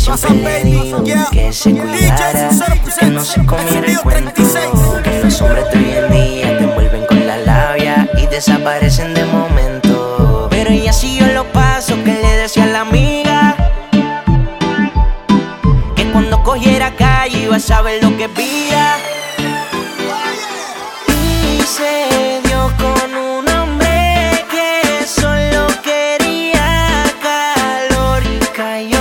siempre le digo que se cuidara, que no se comiera el cuento. Que los hombres de hoy en día te envuelven con la labia y desaparecen de momento. Pero ella siguió los pasos que le decía a la amiga, que cuando cogiera calle iba a saber lo que veía. Y se dio con un hombre que solo quería calor. Cayó,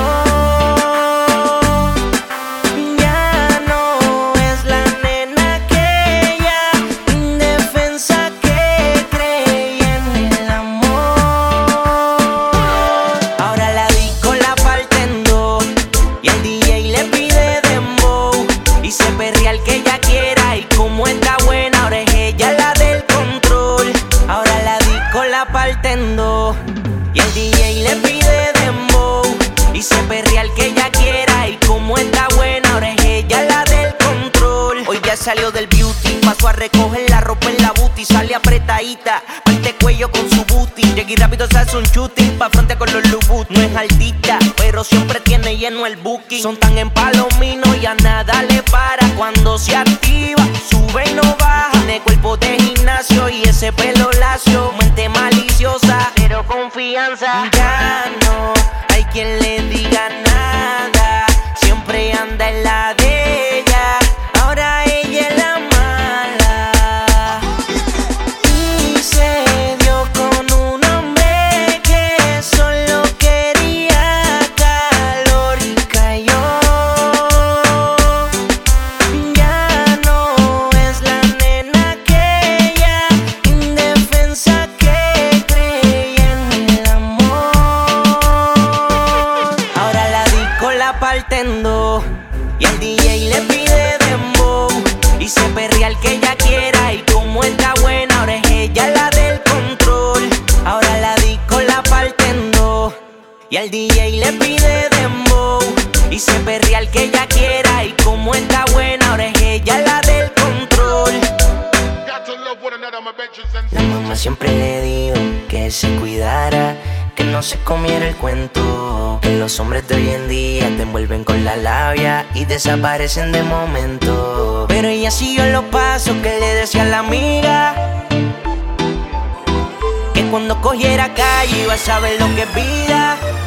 ya no es la nena aquella indefensa que creía en el amor. Ahora la disco la parte en dos y el DJ le pide dembow y se perrea el que ella quiera. Y como está buena, ahora es ella la del control. Ahora la disco la parte en dos y el DJ le pide dembow y se perrea el que ella quiera. Y como está buena, ahora es ella la del control. Hoy ya salió del beauty, pasó a recoger la ropa en la booty. Sale apretadita, parte cuello con su booty. Llegué rápido, se hace un shooting pa' frente con los Lubut. No es altita, pero siempre tiene lleno el booking. Son tan empalominos y a nada le para. Cuando se activa, sube y no baja. Tiene cuerpo de gimnasio y ese pelo lacio. Mente maliciosa, pero confianza. Ya no hay quien le diga nada. Siempre anda en la de ella. Ahora ella es la mala. Y se dio con un hombre que solo quería calor. Cayó, ya no es la nena aquella indefensa que creía en el amor. Ahora la disco la parte en dos y el DJ le pide dembow y se perrea el que ella quiera. Y como está buena, ahora es ella la del control. Ahora la disco la parte en dos y el DJ le pide dembow y se perrea el que ella quiera. Y como está buena, ahora es ella la del control. La mamá siempre le dijo que se cuidara, que no se comiera el cuento. Que los hombres de hoy en día te envuelven con la labia y desaparecen de momento. Pero ella siguió los pasos que le decía a la amiga, que cuando cogiera calle iba a saber lo que es vida.